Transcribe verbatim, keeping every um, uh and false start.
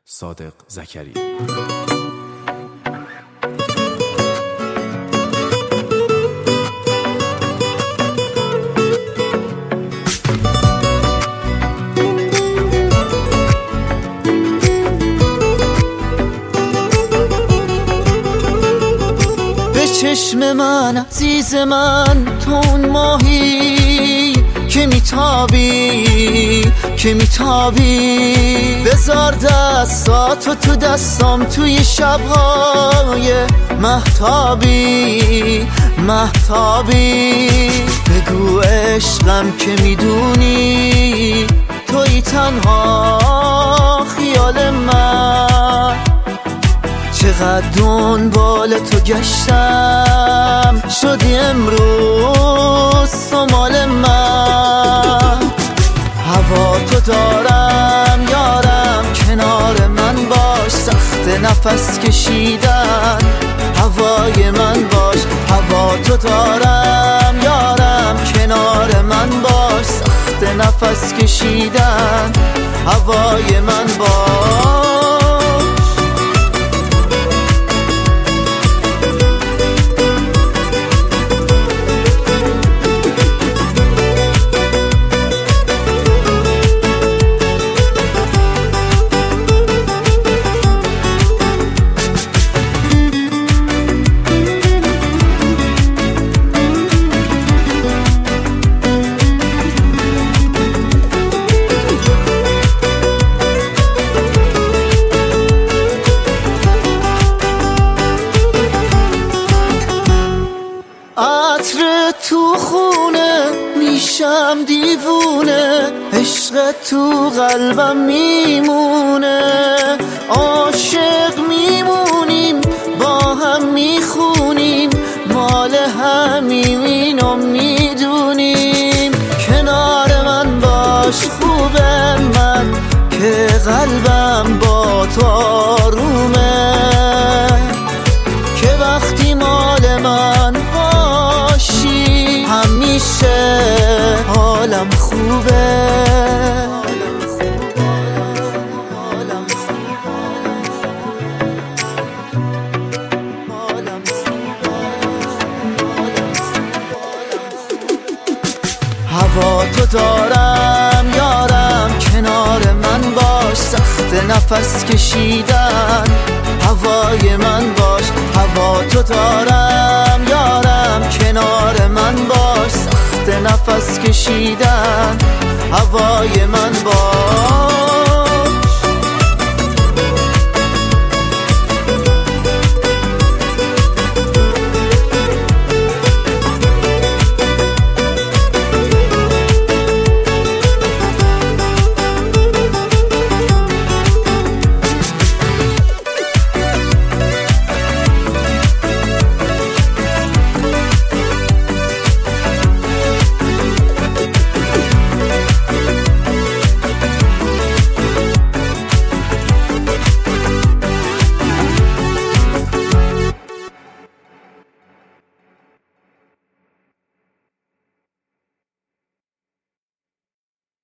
صادق زکریایی. به چشم من عزیز من تو اون ماهی که میتابی که میتابی، بذار دستاتو تو دستام توی شبهای مهتابی مهتابی. بگو عشقم که میدونی توی تنها خیال من، چقدر دنبال تو گشتم شدی امروز سمال من. هوا تو دارم یارم کنار من باش، سخت نفس کشیدن هوای من باش. هوا تو دارم یارم کنار من باش، سخت نفس کشیدن هوای من باش. عطر تو خونه میشم دیوونه، عشق تو قلبم میمونه، عاشق میمونیم با هم میخونیم، مال همیم اینو میدونیم. کنار من باش خوبه من که قلبم با تو آرومه، که وقتی مال من باشی همیشه حالم خوبه. هوا تو دارم یارم کنار من باش، سخت نفس کشیدن هوای من باش. هوا تو دارم یارم کنار من باش، سخت نفس کشیدن هوای من باش.